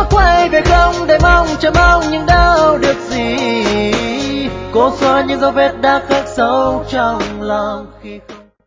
quay về không để mong chờ mong nhưng đâu được gì. Cô xóa những dấu vết đã khắc sâu trong lòng.